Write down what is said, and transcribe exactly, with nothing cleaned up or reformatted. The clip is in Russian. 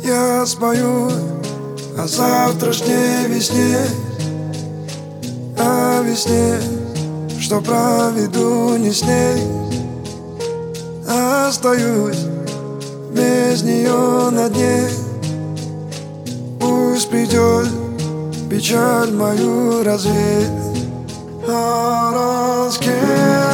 Я спою о завтрашней весне, о весне, что проведу не с ней. Остаюсь без нее на дне. Пусть придет печаль мою развеять. А раз